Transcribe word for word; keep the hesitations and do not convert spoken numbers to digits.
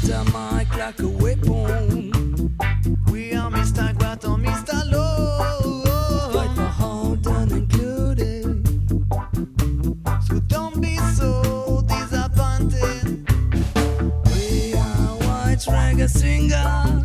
a mic like a weapon. We are Mister Grant and Mister Low. Fight for hard and included. So don't be so disappointed. We are white reggae singer.